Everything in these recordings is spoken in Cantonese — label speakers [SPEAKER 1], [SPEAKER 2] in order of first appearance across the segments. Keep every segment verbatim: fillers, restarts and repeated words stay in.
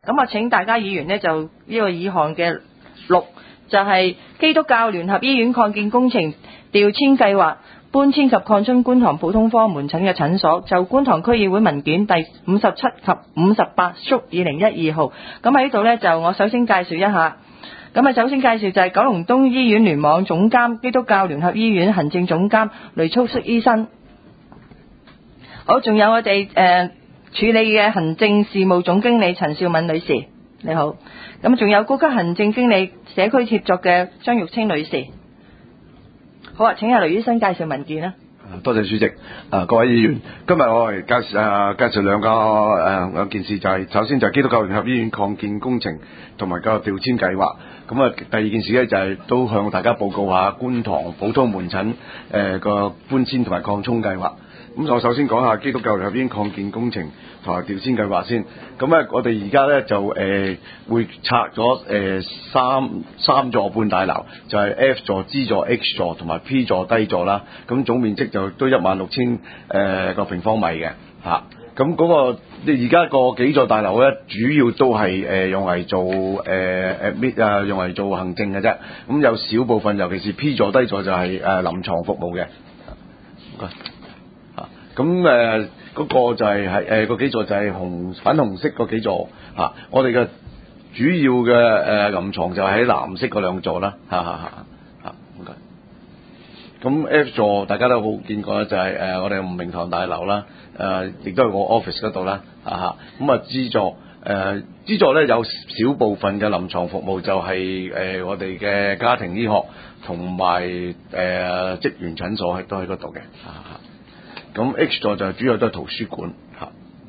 [SPEAKER 1] 咁啊，請大家議員呢，就呢個議項嘅六就係、是、基督教聯合醫院擴建工程調遷計劃搬遷及擴充觀塘普通科門診嘅診所，就觀塘區議會文件第五十七及五十八屬二零一二號。咁喺呢度呢，就我首先介紹一下。咁啊，首先介紹就係九龍東醫院聯網總監、基督教聯合醫院行政總監雷操式醫生。好，仲有我哋誒、呃、處理嘅行政事務總經理陳少敏女士，你好。咁仲有高級行政經理社區協作嘅張玉清女士。好啊，請阿雷醫生介紹文件啦。
[SPEAKER 2] 多謝主席。啊，各位議員，今日我嚟介紹啊介紹兩個誒兩件事，就係、是、首先就係基督教聯合醫院擴建工程同埋個調遷計劃。咁啊，第二件事咧就係、是、都向大家報告下觀塘普通門診誒個搬遷同埋擴充計劃。咁我首先講下基督教聯合醫院擴建工程同埋調遷計劃先。咁咧，我哋而家咧就誒、呃、會拆咗誒、呃、三三座半大樓，就係、是、F 座、G 座、H 座同埋 P 座低座啦。咁總面積就都一萬六千誒個平方米嘅嚇。咁嗰個而家個幾座大樓咧，主要都係誒、呃、用嚟做誒 admit 啊，用嚟做行政嘅啫。咁有少部分，尤其是 P 座低座就係、是、誒、呃、臨床服務嘅。唔該。咁誒嗰個就係係誒個幾座就係紅粉紅色嗰幾座嚇、啊，我哋嘅主要嘅誒、呃、臨床就係喺藍色嗰兩座啦，嚇嚇嚇嚇，唔該。咁 F 座大家都好見過啦，就係、是、誒、呃、我哋明堂大樓啦，誒、呃、亦都係我 office 嗰度啦，嚇嚇。咁啊 G 座誒 G 座咧有少部分嘅臨床服務就係、是、誒、呃、我哋嘅家庭醫學同埋誒職員診所係都喺嗰度嘅，嚇嚇。咁 H 座就主要都係圖書館嚇，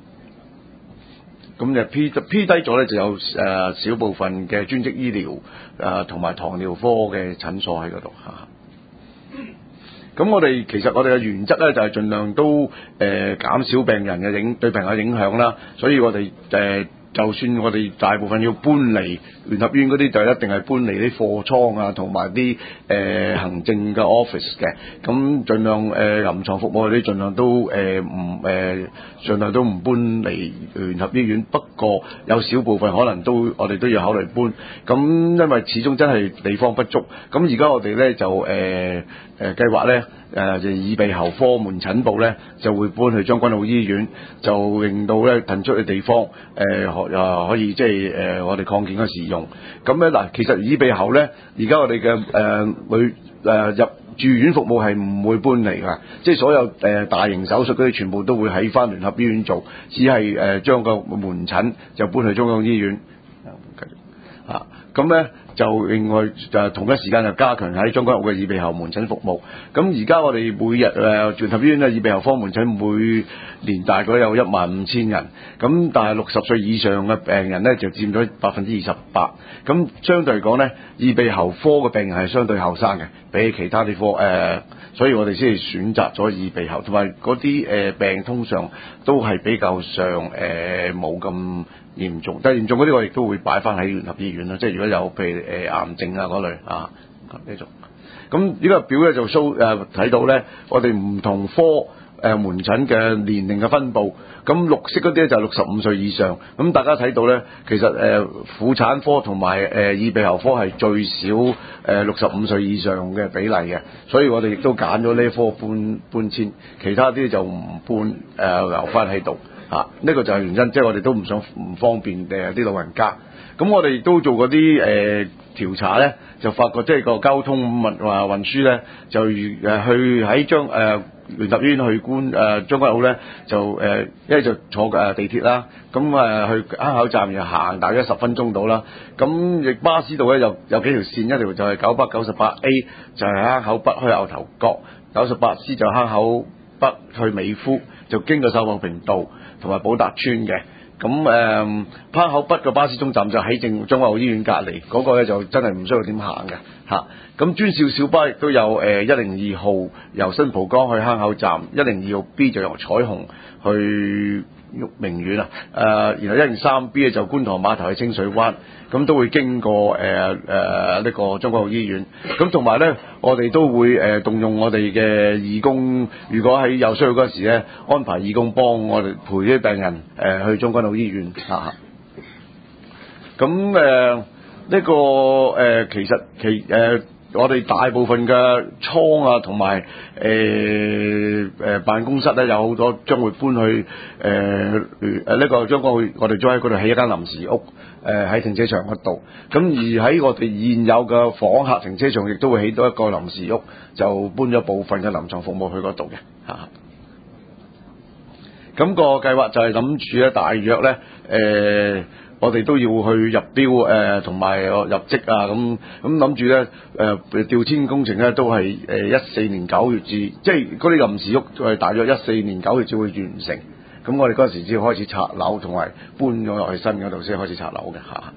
[SPEAKER 2] 咁就 P P 低座咧就有誒、呃、少部分嘅專職醫療誒同埋糖尿科嘅診所喺嗰度嚇。咁我哋其實我哋嘅原則咧就係盡量都誒、呃、減少病人嘅影對病人嘅影響啦，所以我哋誒。呃就算我哋大部分要搬離聯合醫院嗰啲，就一定係搬離啲貨倉啊，同埋啲誒行政嘅 office 嘅。咁盡量誒、呃、臨床服務嗰啲，盡量都誒唔誒，盡量都唔搬離聯合醫院。不過有少部分可能都我哋都要考慮搬。咁因為始終真係地方不足。咁而家我哋咧就誒誒計劃咧誒就耳鼻喉科門診部咧就會搬去將軍澳醫院，就令到咧騰出嘅地方誒。呃又可以即係誒，我哋擴建嗰時用咁咧嗱。其實耳鼻喉咧，而家我哋嘅誒旅誒入住院服務係唔會搬嚟㗎，即係所有誒、呃、大型手術嗰啲全部都會喺翻聯合醫院做，只係誒將個門診就搬去中央醫院。繼續啊，咁咧就另外就同一時間就加強喺將軍澳嘅耳鼻喉門診服務。咁而家我哋每日誒聯合醫院嘅耳鼻喉科門診每年大概有一萬五千人，咁但係六十歲以上嘅病人咧就佔咗百分之二十八。咁相對嚟講咧，耳鼻喉科嘅病人係相對後生嘅，比起其他啲科誒、呃，所以我哋先係選擇咗耳鼻喉，同埋嗰啲誒病通常都係比較上誒冇咁嚴重，但係嚴重嗰啲我亦都會擺翻喺聯合醫院啦。即係如果有譬如誒、呃、癌症啊嗰類啊，繼續。咁呢個表咧就 show 誒睇到咧，我哋唔同科誒、呃、門診嘅年齡嘅分佈。咁綠色嗰啲咧就六十五歲以上。咁大家睇到咧，其實誒、呃、婦產科同埋誒耳鼻喉科係最少誒六十五歲以上嘅比例嘅，所以我哋亦都揀咗呢科搬搬遷，其他啲就唔搬誒、呃、留翻喺度。啊！呢、這個就係原因，即、就、係、是、我哋都唔想唔方便誒啲老人家。咁我哋亦都做嗰啲誒調查咧，就發覺即係個交通運話運輸咧，就誒去喺將誒聯合醫院去觀誒將軍澳咧，就誒一係就坐誒地鐵啦，咁誒去坑口站又行大約十分鐘到啦。咁亦巴士度咧有有幾條線，一條就係九百九十八 A 就係坑口北去牛頭角，九十八 C 就坑口北去美孚，就經過秀茂坪道同埋寶達邨嘅。咁誒坑口北嘅巴士總站就喺正將軍澳醫院隔離，嗰、那個咧就真係唔需要點行嘅嚇。咁、啊、專線小巴亦都有誒一零二號由新蒲崗去坑口站，一零二號 B 就由彩虹去育明苑啊，誒、呃、然後一零三 B 咧就觀塘碼頭去清水灣，咁都會經過誒誒呢個將軍澳醫院。咁同埋咧，我哋都會誒、呃、動用我哋嘅義工，如果喺有需要嗰時咧，安排義工幫我哋陪啲病人誒、呃、去將軍澳醫院嚇。 咁誒呢個誒、呃、其實其誒、呃、我哋大部分嘅倉啊同埋誒誒辦公室咧有好多將會搬去誒誒呢個將會我哋將喺嗰度起一間臨時屋。誒喺、呃、停車場嗰度，咁而喺我哋現有嘅訪客停車場，亦都會起到一個臨時屋，就搬咗部分嘅臨床服務去嗰度嘅嚇。咁、那個計劃就係諗住咧，大約咧誒、呃，我哋都要去入標誒，同、呃、埋入職啊，咁咁諗住咧誒調遷工程咧都係誒一四年九月至，即係嗰啲臨時屋係大約一四年九月至會完成。咁我哋嗰陣時先開始拆樓，同埋搬咗落去新嗰度先開始拆樓嘅嚇。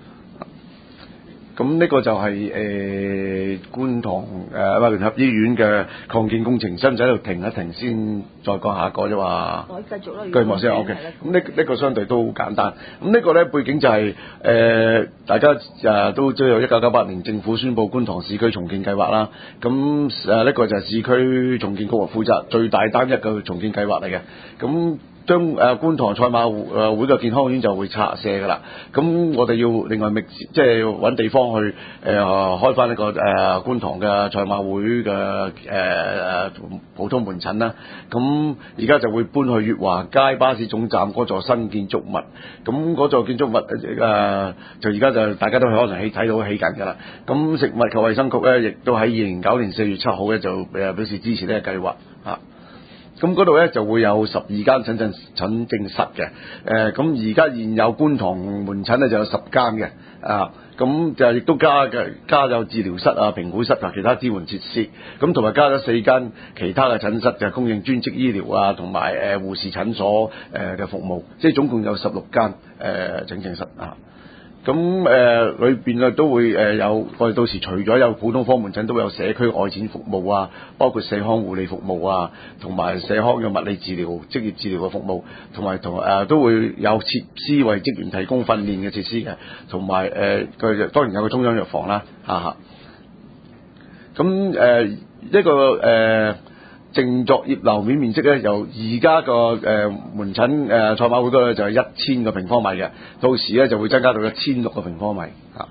[SPEAKER 2] 咁呢個就係、是、誒、呃、觀塘誒聯合醫院嘅擴建工程，使唔使喺度停一停先，再講下一個啫嘛？
[SPEAKER 1] 可以繼續啦，
[SPEAKER 2] 繼續先 OK。咁呢呢個相對都好簡單。咁呢個咧背景就係、是、誒、呃、大家誒都知道，一九九八年政府宣布觀塘市區重建計劃啦。咁誒呢個就係市區重建局負責最大單一嘅重建計劃嚟嘅。咁將誒、呃、觀塘賽馬誒、呃、會嘅健康院就會拆卸㗎啦，咁我哋要另外覓即係揾地方去誒、呃、開翻呢、這個誒、呃、觀塘嘅賽馬會嘅誒誒普通門診啦，咁而家就會搬去粵華街巴士總站嗰座新建築物，咁嗰座建築物誒、呃、就而家就大家都可能起睇到起緊㗎啦，咁食物及衛生局咧亦都喺二零零九年四月七號咧就誒表示支持呢個計劃嚇。咁嗰度咧就會有十二間診症診症室嘅，誒咁而家現有觀塘門診咧就有十間嘅，啊咁就亦都加嘅加咗治療室啊、評估室啊、其他支援設施，咁同埋加咗四間其他嘅診室就供應專職醫療啊，同埋誒護士診所誒嘅服務，即係總共有十六間誒診症室啊。咁誒裏邊啊都會誒有，我哋到時除咗有普通科門診，都會有社區外展服務啊，包括社康護理服務啊，同埋社康嘅物理治療、職業治療嘅服務，同埋同誒都會有設施為職員提供訓練嘅設施嘅，同埋誒佢當然有個中央藥房啦，嚇嚇。咁誒一個誒。呃淨作業樓面面積咧，由而家個誒門診誒賽馬會嗰度就係一千個平方米嘅，到時咧就會增加到一千六個平方米嚇。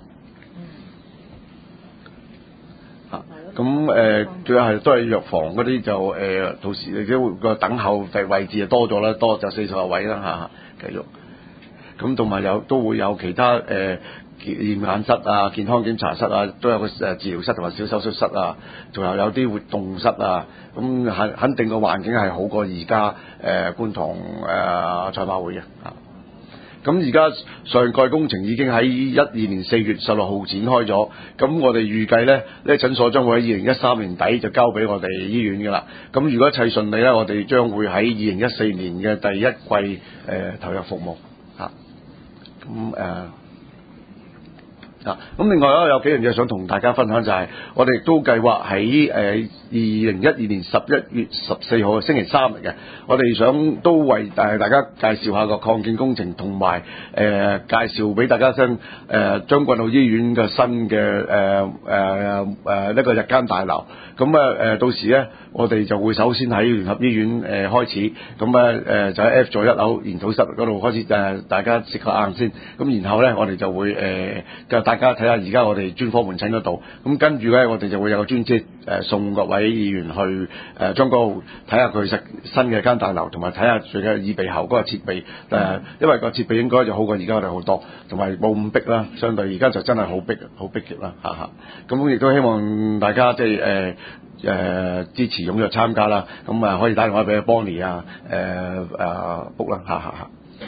[SPEAKER 2] 嚇咁誒，仲有係都係藥房嗰啲就誒、呃，到時你都個等候嘅位置就多咗啦，多就四十個位啦嚇，繼續。咁同埋有都會有其他誒。呃驗眼室啊、健康檢查室啊，都有個誒治療室同埋小手術室啊，仲有有啲活動室啊，咁肯肯定個環境係好過而家誒觀塘誒賽馬會嘅啊。咁而家上蓋工程已經喺一二年四月十六號展開咗，咁我哋預計咧，呢個診所將會喺二零一三年底就交俾我哋醫院㗎啦。咁如果一切順利咧，我哋將會喺二零一四年嘅第一季誒、呃、投入服務嚇。咁誒。呃啊！咁另外咧有幾樣嘢想同大家分享，就係、是、我哋亦都計劃喺誒二零一二年十一月十四號嘅星期三嚟嘅，我哋想都為誒大家介紹下個擴建工程，同埋誒介紹俾大家聽誒將軍澳醫院嘅新嘅誒誒誒呢個日間大樓。咁啊誒到時咧，我哋就會首先喺聯合醫院誒、呃、開始，咁啊誒就喺 F 座一樓研討室嗰度開始誒、呃、大家食個晏先，咁然後咧我哋就會誒就、呃、大家睇下而家我哋專科門診嗰度，咁跟住咧我哋就會有個專車誒送各位議員去誒將嗰度睇下佢實新嘅間大樓，同埋睇下佢嘅耳鼻喉嗰個設備誒、呃，因為個設備應該就好過而家我哋好多，同埋冇咁逼啦，相對而家就真係好逼好逼極啦嚇嚇，咁亦都希望大家即係誒。呃誒、呃、支持踴躍參加啦，咁啊可以打電話俾阿 Bonnie 啊，誒誒 book 啦，嚇嚇嚇。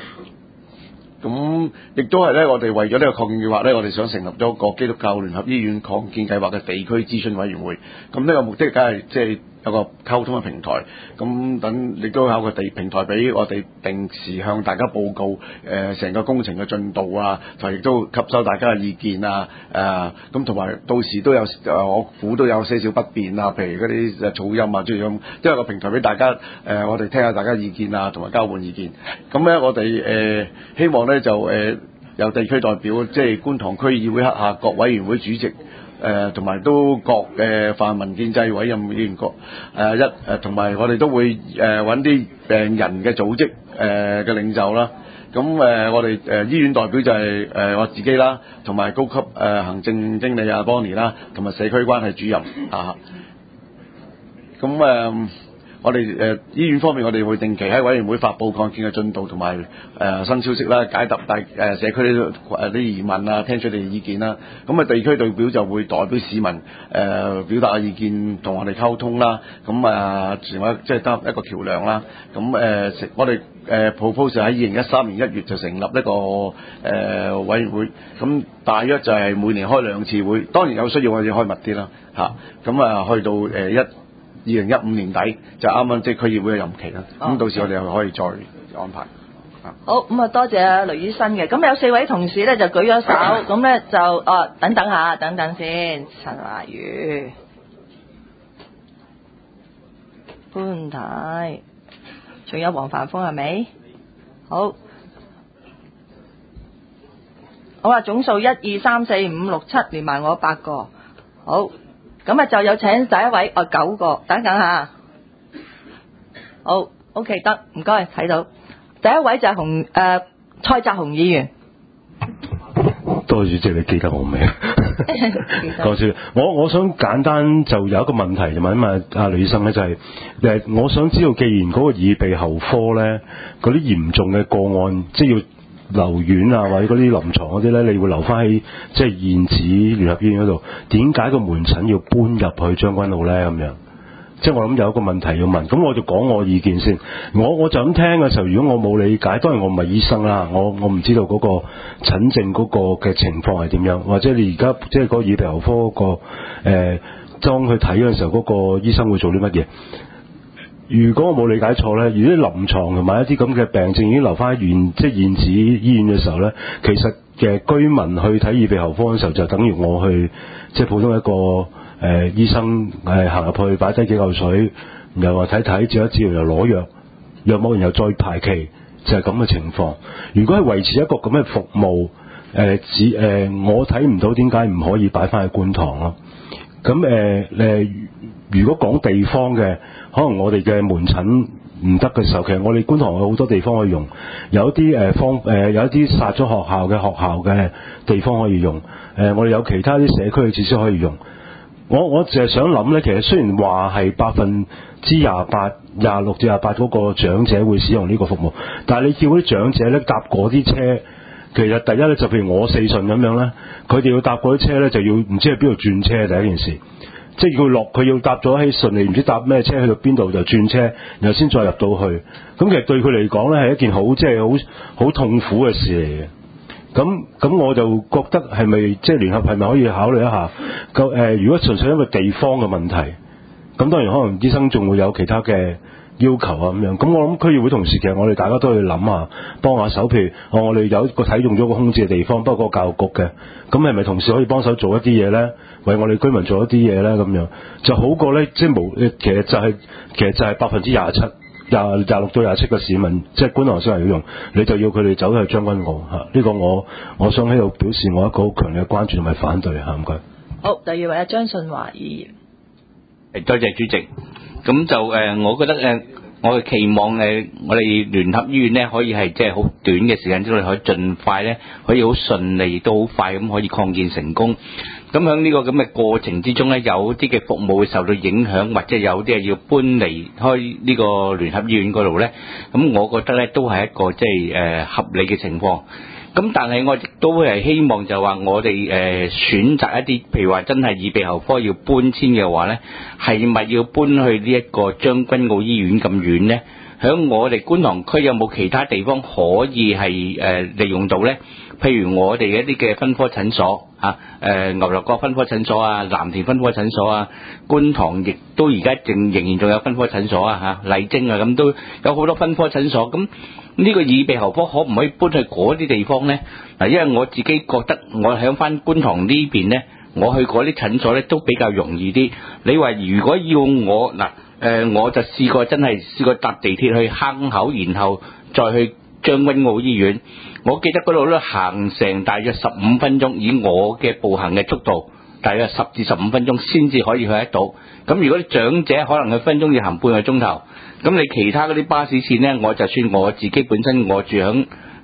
[SPEAKER 2] 咁亦都係咧，我哋為咗呢個擴建計劃咧，我哋想成立咗個基督教聯合醫院擴建計劃嘅地區諮詢委員會。咁呢個目的梗係即係有個溝通嘅平台，咁等亦都有個地平台俾我哋定時向大家報告誒成、呃、個工程嘅進度啊，同亦都吸收大家嘅意見啊，誒咁同埋到時都有誒、呃、我估都有些少不便啊，譬如嗰啲噪音啊，諸如咁，即係個平台俾大家誒、呃、我哋聽下大家意見啊，同埋交換意見。咁咧我哋誒、呃、希望咧就誒、呃、有地區代表，即係觀塘區議會轄下各委員會主席。誒同埋都各嘅泛民建制委任議員各誒一誒同埋我哋都會誒揾啲病人嘅組織誒嘅領袖啦， 咁誒、呃，我哋誒、呃、醫院代表就係、是、誒、呃、我自己啦，同埋高級誒、呃、行政經理阿 Bonnie 啦，同埋社區關係主任啊。咁誒、呃，我哋誒、呃、醫院方面，我哋會定期喺委員會發布擴建嘅進度同埋誒新消息啦，解答大誒、呃、社區啲誒啲疑問啊，聽取你哋意見啦。咁啊，地區代表就會代表市民誒、呃、表達意見，同我哋溝通啦。咁啊，成為即係得一個橋梁啦。咁誒、呃，我哋誒 propose 喺二零一三年一月就成立一個誒、呃、委員會，咁大約就係每年開兩次會，當然有需要我哋開密啲啦嚇。咁啊，去到誒一二零一五年底就啱啱即係區議會嘅任期啦。咁、哦、到時我哋又可以再安排。
[SPEAKER 1] 好，咁啊多謝阿雷醫生嘅。咁有四位同事咧就舉咗手，咁咧就哦等等下，等等先。陳華宇、潘太，仲有黃凡峰係咪？好，好啊，總數一二三四五六七，連埋我八個。好，咁啊就有請第一位，哦九個，等等下。好 ，OK 得，唔該，睇到。第一位就係洪誒蔡澤雄議員。
[SPEAKER 3] 多謝主席，你記得我名。講笑，我我想簡單就有一個問題就問問阿雷醫生咧，就係、是、誒，我想知道，既然嗰個耳鼻喉科咧，嗰啲嚴重嘅個案，即係要留院啊，或者嗰啲臨床嗰啲咧，你會留翻喺即係現址聯合醫院嗰度，點解個門診要搬入去將軍澳咧？咁樣？即係我諗有一個問題要問，咁我就講我意見先。我我就咁聽嘅時候，如果我冇理解，當然我唔係醫生啦，我我唔知道嗰個診症嗰個嘅情況係點樣，或者你而家即係嗰個耳鼻喉科嗰、嗰個誒、呃，當佢睇嗰陣時候，嗰個醫生會做啲乜嘢？如果我冇理解錯咧，如果臨床同埋一啲咁嘅病症已經留翻喺原即係現址醫院嘅時候咧，其實嘅居民去睇耳鼻喉科嘅時候，就等於我去即係普通一個。誒、呃、醫生誒行入去擺低幾嚿水，然後話睇睇照一照又攞藥，藥冇然後再排期，就係咁嘅情況。如果係維持一個咁嘅服務，誒只誒我睇唔到點解唔可以擺翻去觀塘咯。咁誒誒，如果講地方嘅，可能我哋嘅門診唔得嘅時候，其實我哋觀塘有好多地方可以用，有啲誒方誒有一啲殺咗學校嘅學校嘅地方可以用，誒、呃、我哋有其他啲社區嘅設施可以用。我我淨係想諗咧，其實雖然話係百分之廿八、廿六至廿八嗰個長者會使用呢個服務，但係你叫嗰啲長者咧搭嗰啲車，其實第一咧就譬如我四順咁樣咧，佢哋要搭嗰啲車咧就要唔知喺邊度轉車，第一件事，即係要落佢要搭咗喺順利唔知搭咩車去到邊度就轉車，然後先再入到去。咁其實對佢嚟講咧係一件好即係好好痛苦嘅事嚟嘅。咁咁我就覺得係咪即係聯合係咪可以考慮一下？個、呃、如果純粹因為地方嘅問題，咁當然可能醫生仲會有其他嘅要求啊咁樣。咁我諗區議會同事其實我哋大家都去諗下，幫下手。譬如、哦、我哋有一個睇中咗個空置嘅地方，不過個教育局嘅，咁係咪同時可以幫手做一啲嘢咧？為我哋居民做一啲嘢咧？咁樣就好過咧，即係無其實就係、是、其實就係百分之廿七。廿廿六到廿七嘅市民，即係觀塘市民要用，你就要佢哋走去將軍澳嚇。呢、這個我我想喺度表示我一個好強烈嘅關注同埋反對嚇，唔該。
[SPEAKER 1] 好，第二位阿張信華議員。
[SPEAKER 4] 誒，多謝主席。咁就誒、呃，我覺得誒、呃，我嘅期望誒、呃，我哋聯合醫院咧可以係即係好短嘅時間之內，可以盡快咧，可以好順利，都好快咁可以擴建成功。咁喺呢個咁嘅過程之中咧，有啲嘅服務會受到影響，或者有啲係要搬離開呢個聯合醫院嗰度咧。咁我覺得咧都係一個即係誒合理嘅情況。咁但係我亦都係希望就話我哋誒、呃、選擇一啲，譬如話真係耳鼻喉科要搬遷嘅話咧，係咪要搬去呢一個將軍澳醫院咁遠咧？喺我哋觀塘區有冇其他地方可以係誒、呃、利用到咧？譬如我哋一啲嘅分科診所嚇，誒、呃、牛頭角分科診所啊，藍田分科診所啊，觀塘亦都而家仍仍然仲有分科診所啊嚇，麗晶啊咁都有好多分科診所。咁呢個耳鼻喉科可唔可以搬去嗰啲地方咧？嗱，因為我自己覺得我喺翻觀塘呢邊咧，我去嗰啲診所咧都比較容易啲。你話如果要我嗱誒、呃，我就試過真係試過搭地鐵去坑口，然後再去將軍澳醫院。我記得嗰度都行成大約十五分鐘，以我嘅步行嘅速度，大約十至十五分鐘先至可以去得到。咁如果啲長者可能佢分鐘要行半個鐘頭，咁你其他嗰啲巴士線呢，我就算我自己本身我住響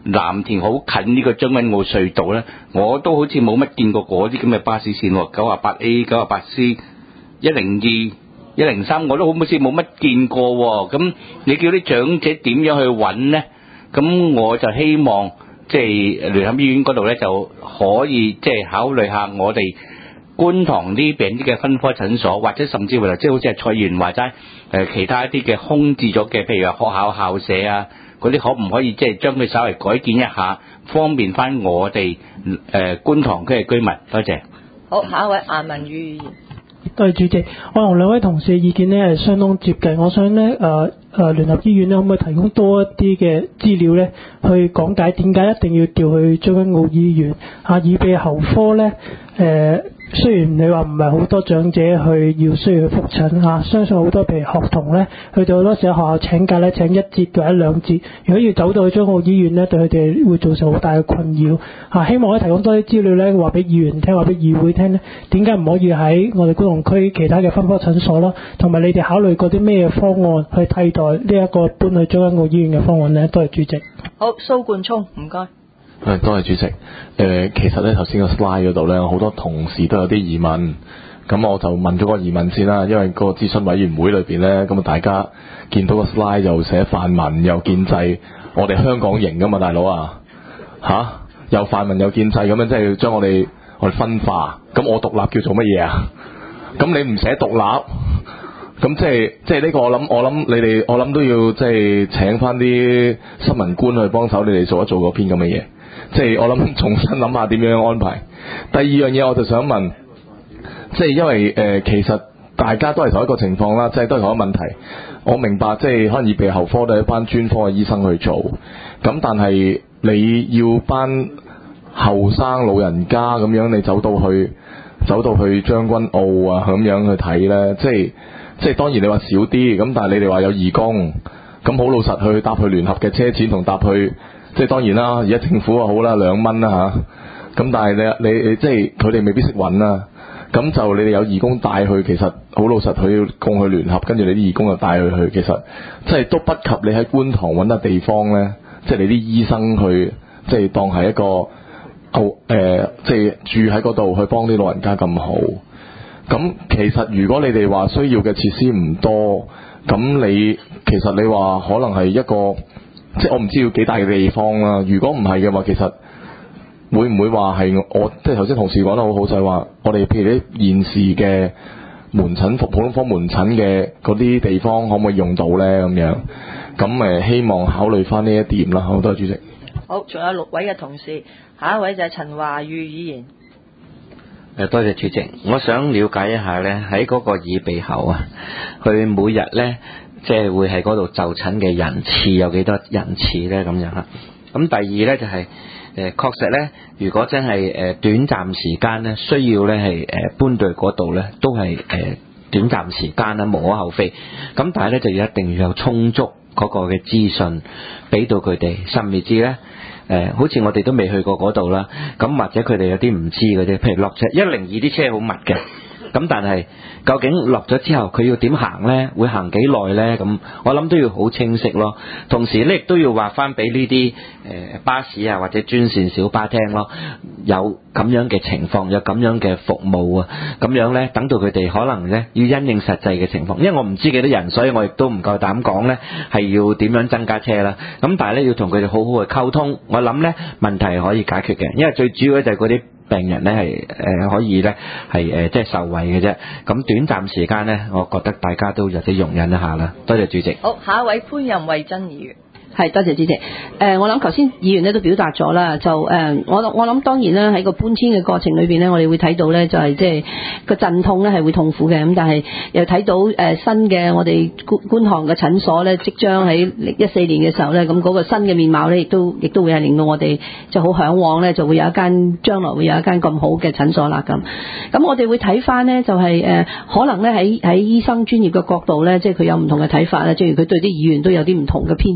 [SPEAKER 4] 藍田好近呢個將軍澳隧道咧，我都好似冇乜見過嗰啲咁嘅巴士線喎，九啊八 A、九啊八 C、一零二、一零三我都好似冇乜見過喎。咁你叫啲長者點樣去揾咧？咁我就希望即係聯合醫院嗰度咧就可以即係考慮下我哋觀塘啲病啲嘅分科診所，或者甚至乎即係好似係蔡議員話齋誒其他一啲嘅空置咗嘅，譬如話學校校舍啊嗰啲，可唔可以即係將佢稍微改建一下，方便翻我哋誒觀塘區嘅居民？多謝。
[SPEAKER 1] 好，下一位顏汶羽議員。
[SPEAKER 5] 多謝主席，我同兩位同事嘅意見呢係相當接近。我想呢誒誒聯合醫院呢可唔可以提供多一啲嘅資料呢，去講解點解一定要調去將軍澳醫院啊？耳鼻喉科呢，誒、呃，雖然你話唔係好多長者去要需要去覆診啊，相信好多譬如學童呢，佢哋好多時喺學校請假呢，請一節或者兩節，如果要走到去將軍澳醫院呢，對佢哋會造成好大嘅困擾啊！希望可以提供多啲資料呢，話俾議員聽，話俾議會聽呢，點解唔可以喺我哋觀塘區其他嘅分科診所啦，同埋你哋考慮過啲咩方案去替代呢一個搬去將軍澳醫院嘅方案呢？多謝主席。
[SPEAKER 1] 好，蘇冠聰，唔該。
[SPEAKER 6] 誒，多謝主席。誒、呃，其實咧頭先個 slide 嗰度咧，好多同事都有啲疑問，咁我就問咗個疑問先啦。因為個諮詢委員會裏邊咧，咁啊大家見到個 slide 又寫泛民又建制，我哋香港型噶嘛，大佬啊，吓又泛民又建制咁樣，即係要將我哋我哋分化。咁我獨立叫做乜嘢啊？咁你唔寫獨立？咁即係即係呢個我諗我諗你哋我諗都要即係請翻啲新聞官去幫手，你哋做一做嗰篇咁嘅嘢。即係我諗重新諗下點樣安排。第二樣嘢我就想問，即係因為誒、呃、其實大家都係同一個情況啦，即係都係同一個問題。我明白即係可能耳鼻喉科都係一班專科嘅醫生去做，咁但係你要班後生老人家咁樣，你走到去走到去將軍澳啊咁樣去睇咧，即係即係當然你話少啲，咁但係你哋話有義工，咁好老實去搭去聯合嘅車錢同搭去。即係當然啦，而家政府啊好啦，兩蚊啦嚇，咁但係你你你即係佢哋未必識揾啦，咁就你哋有義工帶去，其實好老實，佢要供去聯合，跟住你啲義工就帶佢去，其實即係都不及你喺觀塘揾笪地方咧，即係你啲醫生去，即係當係一個哦誒、呃，即係住喺嗰度去幫啲老人家咁好。咁其實如果你哋話需要嘅設施唔多，咁你其實你話可能係一個。即係我唔知要幾大嘅地方啦。如果唔係嘅話，其實會唔會話係我即係頭先同事講得好好，就係話我哋譬如啲現時嘅門診服普通科門診嘅嗰啲地方，可唔可以用到咧？咁樣咁誒，希望考慮翻呢一點啦。好多謝主席。
[SPEAKER 1] 好，仲有六位嘅同事，下一位就係陳華宇議員。
[SPEAKER 7] 誒，多謝主席。我想了解一下咧，喺嗰個耳鼻喉啊，佢每日咧。即係會喺嗰度就診嘅人次有幾多人次咧？咁樣嚇。咁第二咧就係、是、誒確實咧，如果真係誒短暫時間咧，需要咧係誒搬到嗰度咧，都係誒短暫時間啦，無可厚非。咁但係咧就要一定要有充足嗰個嘅資訊俾到佢哋，甚至咧誒，好似我哋都未去過嗰度啦。咁或者佢哋有啲唔知嘅啫，譬如落車一零二啲車好密嘅。咁但係究竟落咗之後佢要點行呢？會行幾耐呢？咁我諗都要好清晰咯。同時呢亦都要話翻俾呢啲誒巴士啊或者專線小巴聽咯，有咁樣嘅情況，有咁樣嘅服務啊，咁樣呢等到佢哋可能呢要因應實際嘅情況，因為我唔知幾多人，所以我亦都唔夠膽講呢係要點樣增加車啦。咁但係呢要同佢哋好好去溝通，我諗呢問題係可以解決嘅，因為最主要就係嗰啲病人咧係誒可以咧係誒即係受惠嘅啫。咁短暫時間咧，我覺得大家都有啲容忍一下啦。多謝主席。
[SPEAKER 1] 好，下一位潘任惠珍議員。
[SPEAKER 8] 係，多謝主席。誒、呃，我諗頭先議員咧都表達咗啦，就誒、呃，我我諗當然啦，喺個搬遷嘅過程裏邊咧，我哋會睇到咧，就係即係個陣痛咧係會痛苦嘅，咁但係又睇到誒、呃、新嘅我哋觀觀塘嘅診所咧，即將喺一四年嘅時候咧，咁嗰個新嘅面貌咧，亦都亦都會係令到我哋就好向往咧，就會有一間將來會有一間咁好嘅診所啦咁。咁我哋會睇翻咧，就係、是、誒、呃、可能咧喺喺醫生專業嘅角度咧，即係佢有唔同嘅睇法咧，正如佢對啲議員都有啲唔同嘅編制啊嘛。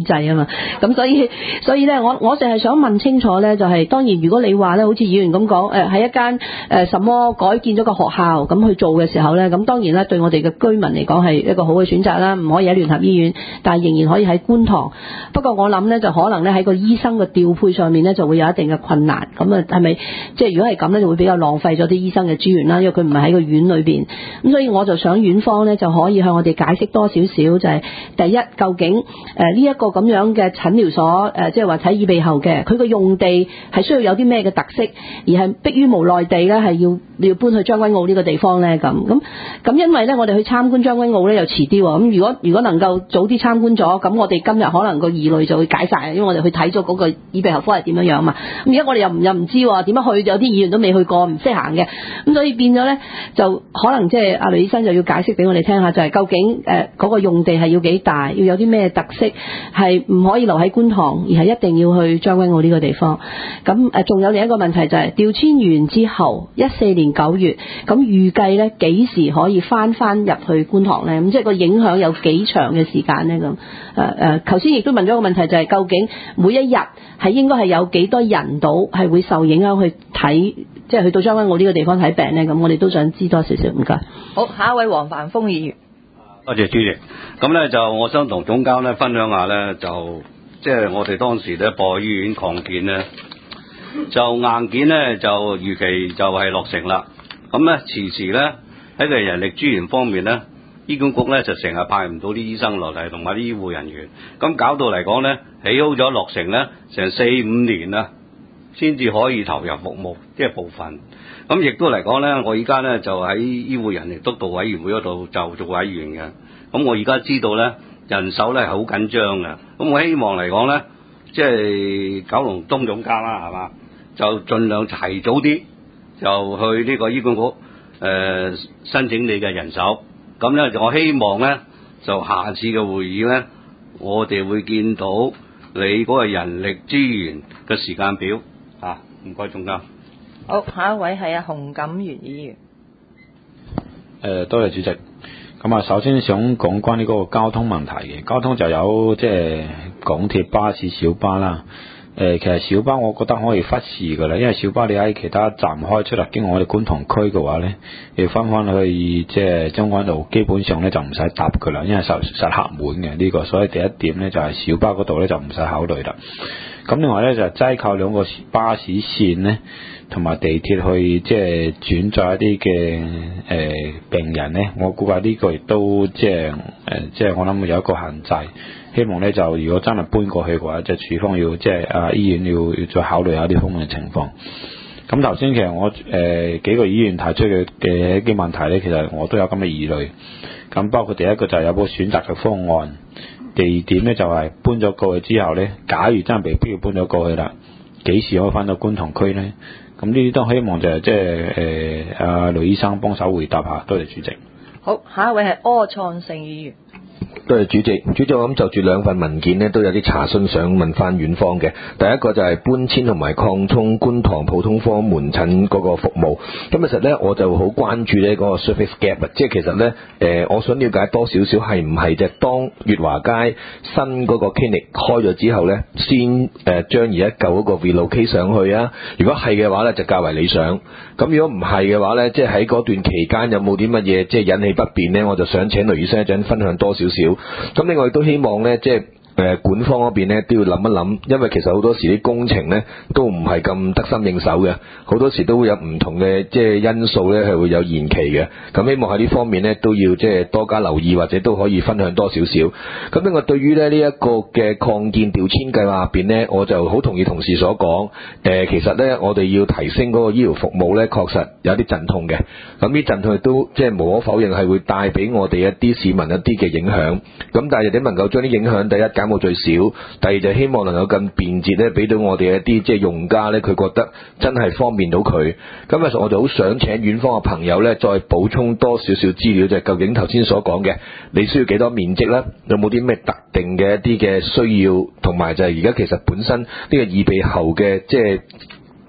[SPEAKER 8] 嘛。咁所以所以咧，我我淨係想問清楚咧，就係、是、當然如果你話咧，好似議員咁講，誒喺一間誒什麼改建咗個學校咁去做嘅時候咧，咁當然咧對我哋嘅居民嚟講係一個好嘅選擇啦，唔可以喺聯合醫院，但係仍然可以喺觀塘。不過我諗咧，就可能咧喺個醫生嘅調配上面咧，就會有一定嘅困難。咁啊，係咪即係如果係咁咧，就會比較浪費咗啲醫生嘅資源啦，因為佢唔係喺個院裏邊。咁所以我就想院方咧就可以向我哋解釋多少少，就係、是、第一，究竟誒呢一個咁樣嘅診療所誒，即係話睇耳鼻喉嘅，佢個用地係需要有啲咩嘅特色，而係迫於無奈地咧係要要搬去將軍澳呢個地方咧咁咁咁，因為咧我哋去參觀將軍澳咧又遲啲喎。咁如果如果能夠早啲參觀咗，咁我哋今日可能個疑慮就會解晒，因為我哋去睇咗嗰個耳鼻喉科係點樣樣嘛。咁而家我哋又唔又唔知喎點樣去，有啲議員都未去過，唔識行嘅。咁所以變咗咧，就可能即係阿雷醫生就要解釋俾我哋聽下，就係、是、究竟誒嗰、呃那個用地係要幾大，要有啲咩特色，係唔可以留喺觀塘，而係一定要去將軍澳呢個地方。咁誒仲有另一個問題就係、是、調遷完之後，一四年九月，咁預計咧幾時可以翻翻入去觀塘咧？咁即係個影響有幾長嘅時間咧？咁誒誒，頭先亦都問咗個問題，就係、是、究竟每一日係應該係有幾多人到係會受影響去睇，即係去到將軍澳呢個地方睇病咧？咁我哋都想知多少少。唔該。
[SPEAKER 1] 好，下一位黃凡峰議員。
[SPEAKER 9] 多謝主席。咁咧就我想同總監咧分享下咧，就即係、就是、我哋當時咧博愛醫院擴建咧，就硬件咧就預期就係落成啦。咁咧遲遲咧喺個人力資源方面咧，醫管局咧就成日派唔到啲醫生落嚟，同埋啲醫護人員，咁搞到嚟講咧起好咗落成咧成四五年啦，先至可以投入服務，即係部分。咁亦都嚟講咧，我而家咧就喺醫護人力督導委員會嗰度就做委員嘅。咁我而家知道咧人手咧係好緊張嘅。咁我希望嚟講咧，即係九龍東總監啦，係嘛，就盡量提早啲就去呢個醫管局誒、呃、申請你嘅人手。咁咧就我希望咧就下次嘅會議咧，我哋會見到你嗰個人力資源嘅時間表啊。唔該，總監。
[SPEAKER 1] 好，下一位係阿洪錦元議員。
[SPEAKER 10] 誒，多謝主席。咁啊，首先想講關於嗰個交通問題嘅，交通就有即係港鐵、巴士、小巴啦。誒，其實小巴我覺得可以忽視噶啦，因為小巴你喺其他站開出嚟，經過我哋觀塘區嘅話咧，要翻翻去即係將軍澳，基本上咧就唔使搭噶啦，因為實實客滿嘅呢個，所以第一點咧就係小巴嗰度咧就唔使考慮啦。咁另外咧就係齋靠兩個巴士線咧，同埋地鐵去即係轉載一啲嘅誒病人咧，我估計呢個亦都即係誒即係我諗會有一個限制。希望咧就如果真係搬過去嘅話，即係處方要即係啊醫院要要再考慮下啲方面嘅情況。咁頭先其實我誒、呃、幾個議員提出嘅嘅一啲問題咧，其實我都有咁嘅疑慮。咁包括第一個就係有冇選擇嘅方案，第二點咧就係搬咗過去之後咧，假如真係被必要搬咗過去啦，幾時可以翻到觀塘區咧？咁呢啲都希望就係即係誒阿雷醫生幫手回答下。多謝主席。
[SPEAKER 1] 好，下一位係柯創盛議員。
[SPEAKER 11] 多謝主席，主席我諗就住兩份文件呢，都有啲查詢想問翻院方嘅。第一個就係搬遷同埋擴充觀塘普通科門診嗰個服務。咁其實呢，我就好關注呢嗰個 service gap， 即係其實呢，誒、呃，我想了解多少少係唔係就當月華街新嗰個 clinic 開咗之後呢，先誒將而家舊嗰個 relocate 上去啊？如果係嘅話呢，就較為理想。咁如果唔係嘅話呢，即係喺嗰段期間有冇啲乜嘢即係引起不便呢？我就想請雷醫生一陣分享多少少。咁另外亦都希望咧，即係誒管方嗰邊咧都要諗一諗，因為其實好多時啲工程咧都唔係咁得心應手嘅，好多時都會有唔同嘅即係因素咧係會有延期嘅。咁希望喺呢方面咧都要即係多加留意，或者都可以分享多少少。咁另外對於咧呢一個嘅擴建調遷計劃入邊咧，我就好同意同事所講，誒、呃、其實咧我哋要提升嗰個醫療服務咧，確實有啲陣痛嘅。咁呢陣痛亦都即係無可否認係會帶俾我哋一啲市民一啲嘅影響。咁但係點能夠將啲影響第一減到最少，第二就希望能夠更便捷咧，俾到我哋一啲即係用家咧，佢覺得真係方便到佢。咁其實我就好想請院方嘅朋友咧，再補充多少少資料，就係、是、究竟頭先所講嘅，你需要幾多面積咧？有冇啲咩特定嘅一啲嘅需要？同埋就係而家其實本身呢個耳鼻喉嘅即係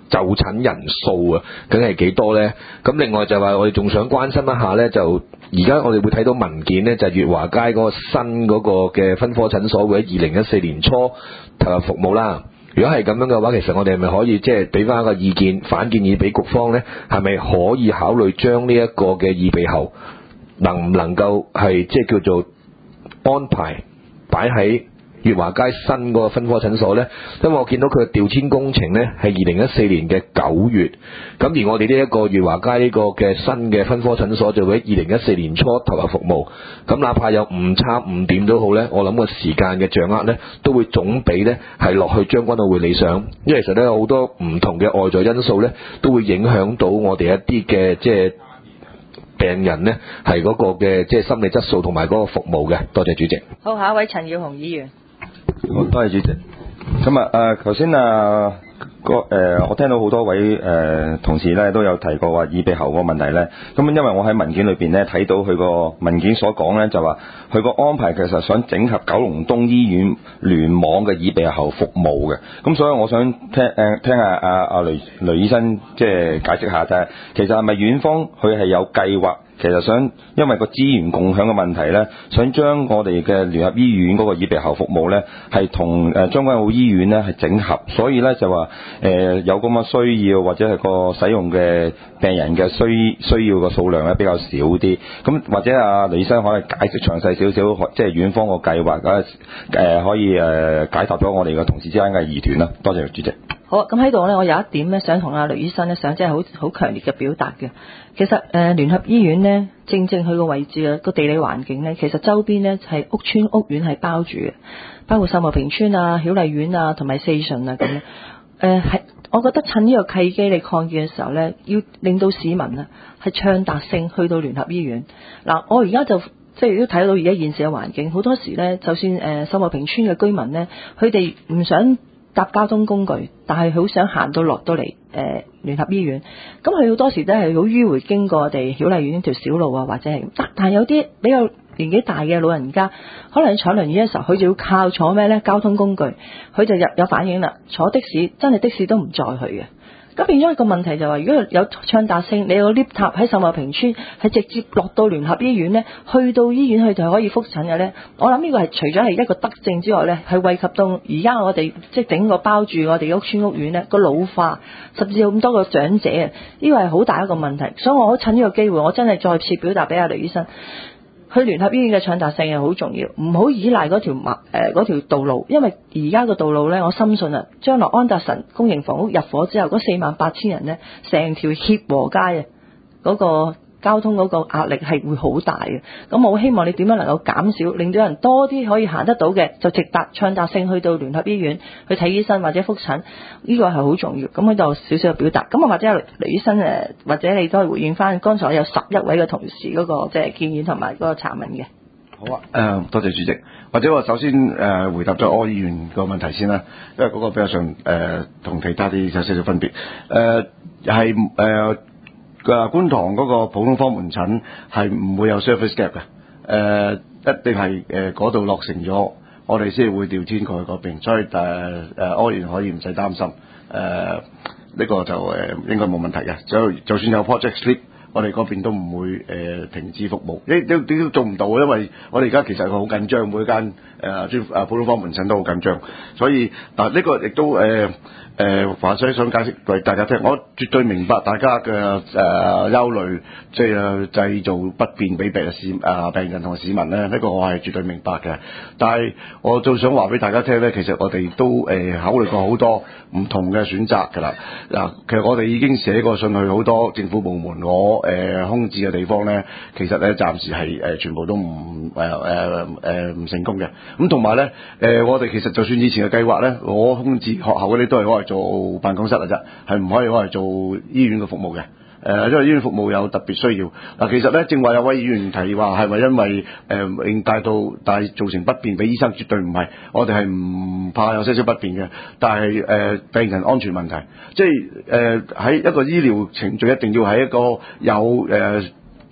[SPEAKER 11] 就診人數啊，梗係幾多呢？咁另外就話我哋仲想關心一下呢，就而家我哋會睇到文件呢，就係月華街嗰個新嗰個嘅分科診所會喺二零一四年初投入服務啦。如果係咁樣嘅話，其實我哋係咪可以即係俾翻一個意見，反建議俾局方呢？係咪可以考慮將呢一個嘅耳鼻喉能唔能夠係即係叫做安排擺喺月華街新嗰個分科診所呢？因為我見到佢嘅調遷工程呢係二零一四年嘅九月，咁而我哋呢一個月華街呢個嘅新嘅分科診所就會喺二零一四年初投入服務。咁哪怕有誤差誤點都好呢，我諗個時間嘅掌握呢都會總比呢係落去將軍澳會理想，因為其實呢有好多唔同嘅外在因素呢都會影響到我哋一啲嘅即係病人呢係嗰個嘅即係心理質素同埋嗰個服務嘅。多謝主席。
[SPEAKER 1] 好，下一位陳耀雄議員。
[SPEAKER 12] 好，多謝主席。咁啊誒，頭先啊個誒，我聽到好多位誒、呃、同事咧都有提過話耳鼻喉個問題咧。咁因為我喺文件裏邊咧睇到佢個文件所講咧，就話佢個安排其實想整合九龍東醫院聯網嘅耳鼻喉服務嘅。咁所以我想聽誒、呃、聽下阿阿雷雷醫生即係解釋下啫。其實係咪院方佢係有計劃？其實想因為個資源共享嘅問題呢，想將我哋嘅聯合醫院嗰個耳鼻喉服務呢，係同誒將軍澳醫院呢係整合，所以呢，就話誒、呃、有咁嘅需要或者係個使用嘅病人嘅需需要嘅數量呢比較少啲。咁或者阿李醫生可以解釋詳細少少，即係院方個計劃誒、呃、可以誒、呃、解答咗我哋嘅同事之間嘅疑團啦。多謝主席。
[SPEAKER 1] 好，咁喺度呢，我有一點呢，想同阿雷醫生呢，想即係好好強烈嘅表達嘅。其實誒、呃、聯合醫院呢，正正佢個位置啊，個地理環境呢，其實周邊呢係屋村屋苑係包住嘅，包括秀茂坪村啊、曉麗苑啊同埋四順啊咁樣。誒係，我覺得趁呢個契機嚟擴建嘅時候呢，要令到市民啊係暢達性去到聯合醫院。嗱，我而家就即係如果睇到而家現時嘅環境，好多時呢，就算誒秀茂坪村嘅居民呢，佢哋唔想搭交通工具，但係好想行到落到嚟誒聯合醫院，咁佢好多時都係好迂迴經過我哋曉麗苑呢條小路啊，或者係，但但係有啲比較年紀大嘅老人家，可能坐輪椅嘅時候，佢就要靠坐咩呢？交通工具，佢就入有反應啦，坐的士真係的士都唔載佢嘅。咁變咗一個問題就係話，如果有暢達性，你有 lift 塔喺秀茂坪村，係直接落到聯合醫院呢，去到醫院去就可以覆診嘅呢。我諗呢個係除咗係一個德政之外呢，係惠及到而家我哋即係整個包住我哋屋村屋苑呢個老化，甚至有咁多個長者啊，呢個係好大一個問題。所以我趁呢個機會，我真係再次表達俾阿雷醫生。去聯合醫院嘅暢達性係好重要，唔好依賴嗰條馬誒嗰條道路，因為而家個道路呢，我深信啊，將來安達臣公營房屋入伙之後，嗰四萬八千人呢，成條協和街啊，嗰個交通嗰個壓力係會好大嘅。咁我希望你點樣能夠減少，令到人多啲可以行得到嘅，就直達暢達性去到聯合醫院去睇醫生或者覆診，呢個係好重要。咁喺度少少嘅表達。咁啊或者雷醫生誒，或者你都係回應翻剛才有十一位嘅同事嗰個即係建議同埋嗰個查問嘅。
[SPEAKER 2] 好啊，誒、呃、多謝主席。或者我首先誒、呃、回答咗柯議員個問題先啦，因為嗰個比較上誒同、呃、其他啲有少少分別。誒係誒嘅觀塘嗰個普通科門診係唔會有 service gap 嘅，誒、呃、一定係誒嗰度落成咗，我哋先會調遷過去嗰邊，所以誒誒柯議員可以唔使擔心，誒、呃、呢、這個就誒、呃、應該冇問題嘅。就就算有 project slip，我哋嗰邊都唔會誒、呃、停止服務，呢都都做唔到，因為我哋而家其實好緊張，每間誒專誒普通科門診都好緊張，所以嗱呢、這個亦都誒誒話想想解釋俾大家聽，我絕對明白大家嘅誒、呃、憂慮，即係製造不便俾病市誒病人同市民咧，呢、這個我係絕對明白嘅。但係我就想話俾大家聽咧，其實我哋都誒、呃、考慮過好多唔同嘅選擇㗎啦。嗱，其實我哋已經寫過信去好多政府部門，我誒、呃、空置嘅地方咧，其實咧暫時係誒、呃、全部都唔誒誒誒唔成功嘅。咁同埋咧誒，我哋其實就算以前嘅計劃咧，我空置學校嗰啲都係攞嚟做辦公室㗎啫，係唔可以攞嚟做醫院嘅服務嘅。誒、呃，因為醫院服務有特別需要。嗱，其實咧，正話有位議員提話係咪因為誒令帶到帶造成不便俾醫生？絕對唔係，我哋係唔怕有些少不便嘅。但係誒、呃、病人安全問題，即係誒喺一個醫療程序一定要喺一個有誒、呃、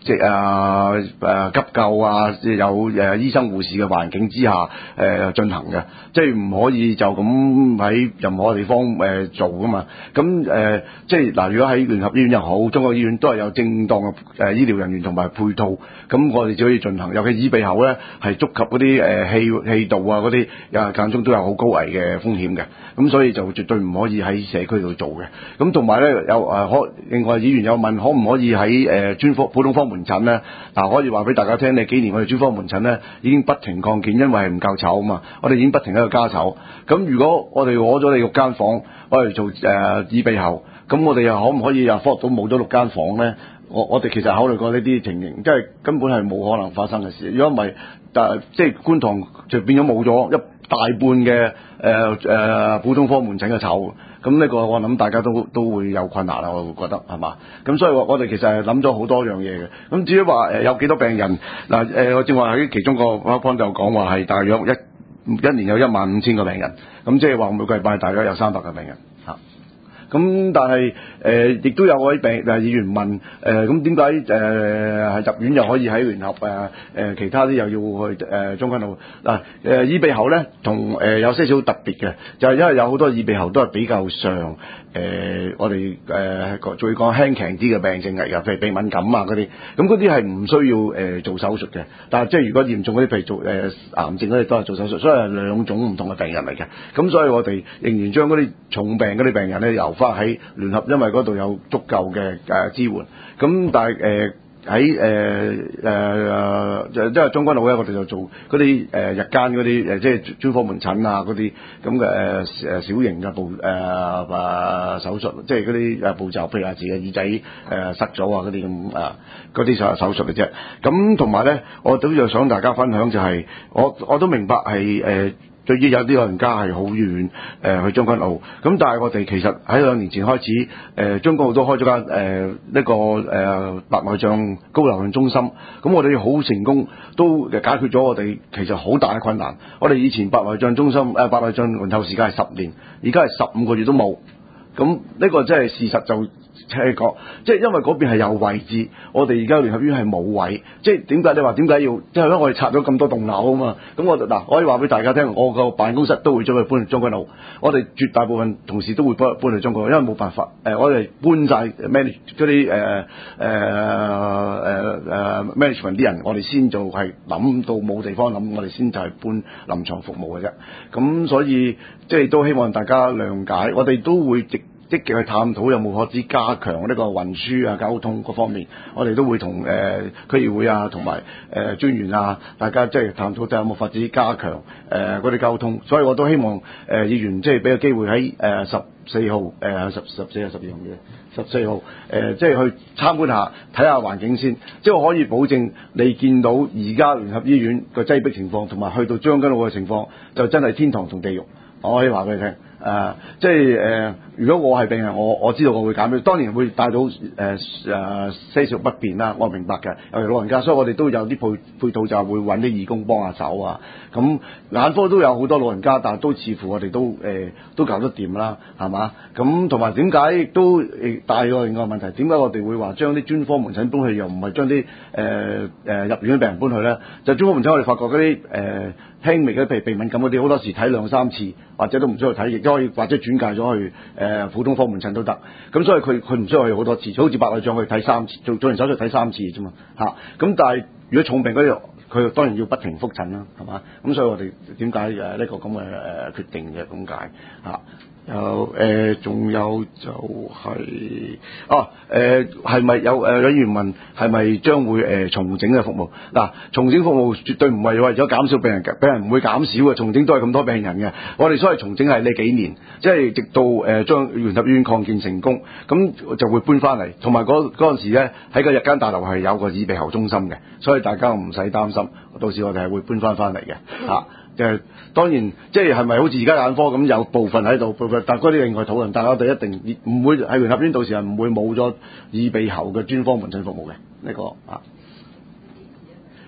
[SPEAKER 2] 即係啊誒急救啊，有誒醫生護士嘅環境之下誒、呃、進行嘅，即係唔可以就咁喺任何地方誒、呃、做噶嘛。咁誒、呃、即係嗱，如果喺聯合醫院又好，中國醫院都係有正當嘅誒、呃、醫療人員同埋配套，咁我哋就可以進行。尤其耳鼻喉咧係觸及嗰啲誒氣氣道啊嗰啲，有間中都有好高危嘅風險嘅，咁所以就絕對唔可以喺社區度做嘅。咁同埋咧有誒可另外議員有問可唔可以喺誒專科普通科門診咧？嗱、呃，可以話俾大家聽，呢幾年我哋專科門診咧已經不停擴建，因為係唔夠籌啊嘛，我哋已經不停喺度加籌。咁如果我哋攞咗你六間房，我哋做誒、呃、耳鼻喉，咁我哋又可唔可以又 afford 到冇咗六間房咧？我我哋其實考慮過呢啲情形，即係根本係冇可能發生嘅事。如果唔係，但即係觀塘就變咗冇咗一大半嘅誒誒普通科門診嘅籌。咁呢個我諗大家都都會有困難啦，我會覺得係嘛？咁所以我我哋其實係諗咗好多樣嘢嘅。咁至於話誒有幾多病人嗱誒，我正話喺其中個 PowerPoint 就講話係大約一一年有一萬五千個病人，咁即係話每個禮拜大約有三百個病人嚇。咁但係誒亦都有位病誒議員問誒咁點解誒係入院又可以喺聯合誒誒、呃、其他啲又要去誒、呃、將軍澳嗱誒耳鼻喉咧同誒有些少特別嘅，就係、是、因為有好多耳鼻喉都係比較上誒、呃、我哋誒仲要講輕強啲嘅病症嚟㗎，譬如鼻敏感啊嗰啲，咁嗰啲係唔需要誒、呃、做手術嘅，但係即係如果嚴重嗰啲譬如做誒、呃、癌症嗰啲都係做手術，所以係兩種唔同嘅病人嚟嘅。咁所以我哋仍然將嗰啲重病嗰啲病人咧由翻喺聯合，因為嗰度有足夠嘅誒支援。咁但係誒喺誒誒即係將軍澳咧，我哋就做嗰啲誒日間嗰啲誒即係專科門診啊嗰啲咁嘅誒誒小型嘅步誒誒手術，即係嗰啲誒步驟，譬如話自己耳仔誒、呃、塞咗啊嗰啲咁啊嗰啲手手術嘅啫。咁同埋咧，我都要想大家分享就係、是、我我都明白係誒。呃對於有啲老人家係好遠，誒、呃、去將軍澳，咁但係我哋其實喺兩年前開始，誒、呃、將軍澳都開咗間誒呢個誒白內障高流量中心，咁我哋好成功，都解決咗我哋其實好大嘅困難。我哋以前白內障中心誒、呃、白內障輪候時間係十年，而家係十五個月都冇，咁呢個真係事實就。係講，即係因為嗰邊係有位置，我哋而家聯合醫院係冇位，即係點解你話點解要？即係因為我哋拆咗咁多棟樓啊嘛，咁我嗱可以話俾大家聽，我個辦公室都會將佢搬去將軍澳，我哋絕大部分同事都會搬搬去將軍澳，因為冇辦法，誒、呃、我哋搬晒 manage 嗰啲誒誒誒誒 management 啲人，我哋先做係諗到冇地方諗，我哋先就係搬臨床服務嘅啫，咁所以即係都希望大家諒解，我哋都會直。積極去探討有冇可以加強呢個運輸啊、交通各方面，我哋都會同誒、呃、區議會啊、同埋誒專員啊，大家即係探討睇有冇法子加強誒嗰啲交通。所以我都希望誒、呃、議員即係俾個機會喺誒十四號誒十十四啊十二號嘅十四號誒，即係去參觀下睇下環境先，即係我可以保證你見到而家聯合醫院個擠迫情況，同埋去到將軍澳嘅情況，就真係天堂同地獄。我可以話俾你聽。誒、呃，即係誒、呃，如果我係病人，我我知道我會減少，當然會帶到誒誒些少不便啦，我明白嘅。尤其老人家，所以我哋都有啲配配套，就係會揾啲義工幫下手啊。咁眼科都有好多老人家，但係都似乎我哋都誒、呃、都搞得掂啦，係嘛？咁同埋點解都誒帶咗另外一個問題？點解我哋會話將啲專科門診搬去，又唔係將啲誒誒入院嘅病人搬去咧？就專科門診，我哋發覺嗰啲誒輕微嘅譬如鼻敏感嗰啲，好多時睇兩三次，或者都唔需要睇，亦都可以或者轉介咗去誒、呃、普通科門診都得。咁所以佢佢唔需要去好多次，好似白內障去睇三次，做做完手術睇三次啫嘛嚇。咁但係如果重病嗰啲，佢當然要不停覆診啦，係嘛？咁所以我哋點解誒呢個咁嘅誒決定嘅咁解嚇？有誒，仲、呃、有就係、是、哦誒，係、呃、咪有誒有議員問係咪將會誒、呃、重整嘅服務？嗱、呃，重整服務絕對唔係為咗減少病人，病人唔會減少嘅，重整都係咁多病人嘅。我哋所謂重整係呢幾年，即係直到誒將聯合醫院擴建成功，咁就會搬翻嚟。同埋嗰嗰陣時咧，喺個日間大樓係有個耳鼻喉中心嘅，所以大家唔使擔心，到時我哋係會搬翻翻嚟嘅嚇。誒當然，即係係咪好似而家眼科咁有部分喺度，部分但嗰啲另外討論，但係我哋一定唔會喺聯合醫院，到時係唔會冇咗耳鼻喉嘅專科門診服務嘅呢、這個啊。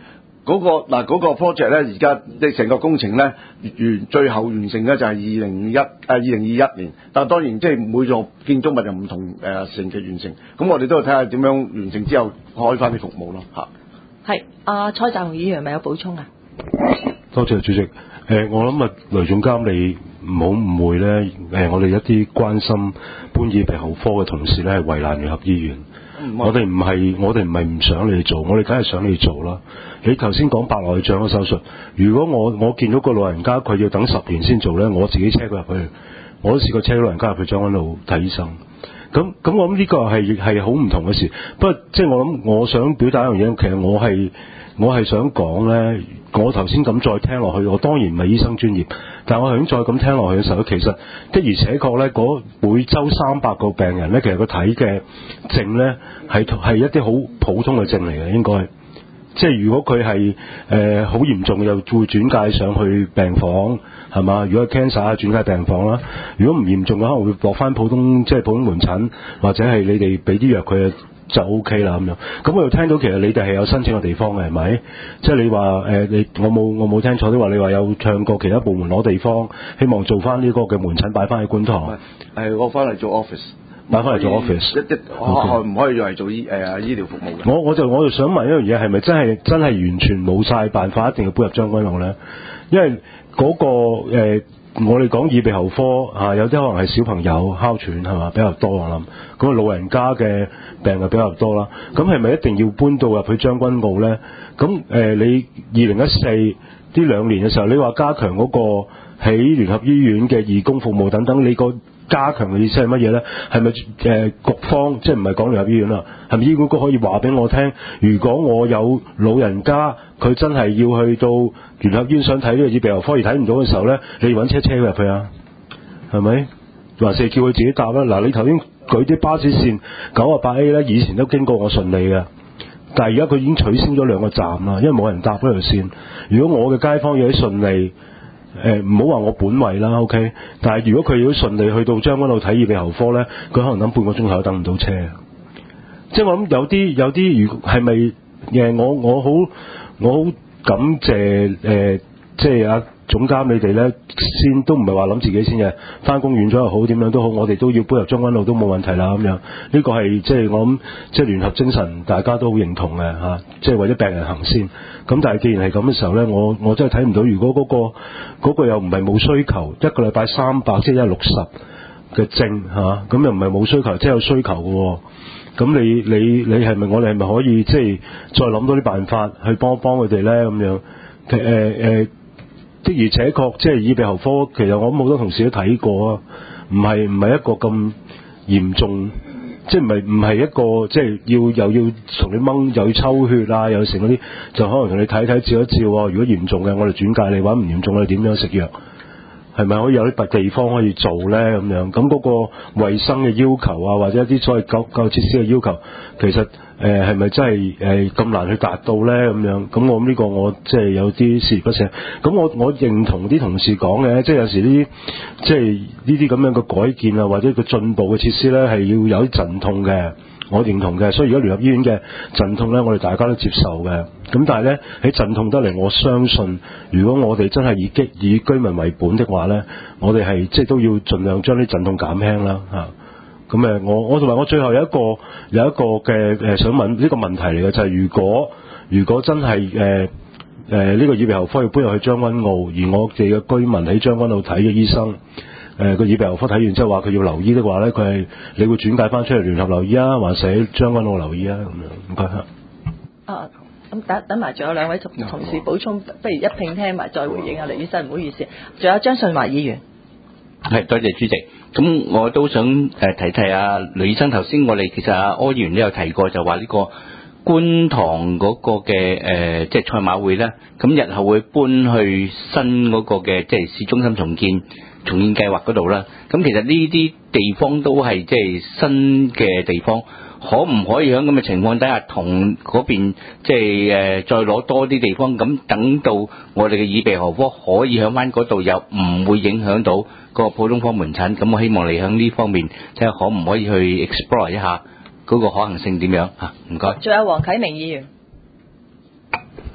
[SPEAKER 2] 嗰、個嗱嗰、個 project 咧，而家即係成個工程咧完最後完成咧就係二零一誒二零二一年，但係當然即係每座建築物又唔同誒、呃、成期完成，咁我哋都要睇下點樣完成之後開翻啲服務咯嚇。
[SPEAKER 1] 係阿蔡澤鴻議員咪有補充啊？
[SPEAKER 3] 多謝主席。誒、呃，我諗啊，雷總監你唔好誤會咧。誒、呃，我哋一啲關心搬耳鼻喉科嘅同事咧，係為難聯合醫院。我哋唔係，我哋唔係唔想你哋做，我哋梗係想你做啦。你頭先講白內障嘅手術，如果我我見到個老人家佢要等十年先做咧，我自己車佢入去，我都試過車老人家入去將軍澳睇醫生。咁咁我諗呢個係係好唔同嘅事。不過即係我諗，我想表達一樣嘢，其實我係我係想講咧，我頭先咁再聽落去，我當然唔係醫生專業，但係我想再咁聽落去嘅時候，其實的而且確咧，嗰每週三百個病人咧，其實佢睇嘅症咧係係一啲好普通嘅症嚟嘅，應該。即係如果佢係誒好嚴重，又會轉介上去病房，係嘛？如果係 cancer 啊，轉介病房啦。如果唔嚴重嘅，可能會駁翻普通即係普通門診，或者係你哋俾啲藥佢就 OK 啦咁樣。咁我又聽到其實你哋係有申請嘅地方嘅，係咪？即係你話誒、呃、你我冇我冇聽錯啲話，你話有唱過其他部門攞地方，希望做翻呢個嘅門診擺翻喺觀塘。
[SPEAKER 2] 係我翻嚟做 office。
[SPEAKER 3] 擺翻嚟做 office，
[SPEAKER 2] 一一學校唔可以用嚟做醫誒、呃、醫療服務嘅。
[SPEAKER 3] 我我就我就想問一樣嘢，係咪真係真係完全冇晒辦法，一定要搬入將軍澳咧？因為嗰、那個、呃、我哋講耳鼻喉科啊，有啲可能係小朋友哮喘係嘛比較多我諗，咁啊老人家嘅病就比較多啦。咁係咪一定要搬到入去將軍澳咧？咁誒、呃，你二零一四呢兩年嘅時候，你話加強嗰個喺聯合醫院嘅義工服務等等，你個加強嘅意思係乜嘢咧？係咪誒局方即係唔係講聯合醫院啦？係咪醫管局可以話俾我聽？如果我有老人家佢真係要去到聯合醫院想睇呢個耳鼻喉科而睇唔到嘅時候咧，你揾車車佢入去啊？係咪？還是叫佢自己搭啦？嗱，你頭先舉啲巴士線九啊八 A 咧，以前都經過我順利嘅，但係而家佢已經取消咗兩個站啦，因為冇人搭嗰條線。如果我嘅街坊要喺順利。誒唔好話我本位啦 ，OK， 但係如果佢要順利去到將軍澳睇耳鼻喉科咧，佢可能等半個鐘頭都等唔到車。即係我諗有啲有啲，如係咪誒我我好我好感謝誒、呃，即係阿總監你哋咧，先都唔係話諗自己先嘅，翻工遠咗又好，點樣都好，我哋都要搬入將軍澳都冇問題啦咁樣。呢、這個係即係我諗即係聯合精神，大家都好認同嘅嚇、啊，即係為咗病人行先。咁但係既然係咁嘅時候咧，我我真係睇唔到，如果嗰、嗰個嗰個又唔係冇需求，一個禮拜三百即係一百六十嘅症嚇，咁又唔係冇需求，即係有需求嘅喎。咁你你你係咪我哋係咪可以即係再諗多啲辦法去幫幫佢哋咧咁樣？誒誒、呃、的而且確即係耳鼻喉科，其實我諗好多同事都睇過啊，唔係唔係一個咁嚴重。即係唔係唔係一個即係要又要同你掹又要抽血啊，又成嗰啲，就可能同你睇睇照一照喎。如果嚴重嘅，我哋轉介你；或者唔嚴重，我哋點樣食藥？係咪可以有啲地方可以做咧？咁樣咁嗰個衞生嘅要求啊，或者一啲所謂救救設施嘅要求，其實誒係咪真係誒咁難去達到咧？咁樣咁我諗呢個我即係有啲視而不捨。咁我我認同啲同事講嘅，即係有時呢啲即係呢啲咁樣嘅改建啊，或者個進步嘅設施咧，係要有啲陣痛嘅。我認同嘅，所以如果聯合醫院嘅陣痛咧，我哋大家都接受嘅。咁但係咧喺陣痛得嚟，我相信如果我哋真係以居以居民為本的話咧，我哋係即係都要盡量將啲陣痛減輕啦嚇。咁、啊、誒，我我同埋我最後有一個有一個嘅誒想問呢個問題嚟嘅，就係、是、如果如果真係誒誒呢個耳鼻喉科要搬入去將軍澳，而我哋嘅居民喺將軍澳睇嘅醫生。誒個耳鼻喉科睇完之後話佢要留醫的話咧，佢係你會轉介翻出嚟聯合留醫啊，還是喺將軍澳留醫啊？咁樣唔該嚇。
[SPEAKER 1] 啊，咁等等埋，仲有兩位同同事補充，不如一併聽埋再回應啊，雷醫生，唔好意思。仲有張信華議員。
[SPEAKER 4] 係，多謝主席。咁我都想誒提提啊，雷醫生頭先我哋其實阿柯議員都有提過，就話呢個觀塘嗰個嘅誒即係賽馬會咧，咁日後會搬去新嗰個嘅即係市中心重建。重建計劃嗰度啦，咁其實呢啲地方都係即係新嘅地方，可唔可以喺咁嘅情況底下，同嗰邊即係誒再攞多啲地方，咁等到我哋嘅耳鼻喉科可以喺翻嗰度，又唔會影響到個普通科門診。咁我希望你喺呢方面睇下可唔可以去 explore 一下嗰個可行性點樣嚇？唔該。
[SPEAKER 1] 仲有黃啟明議員。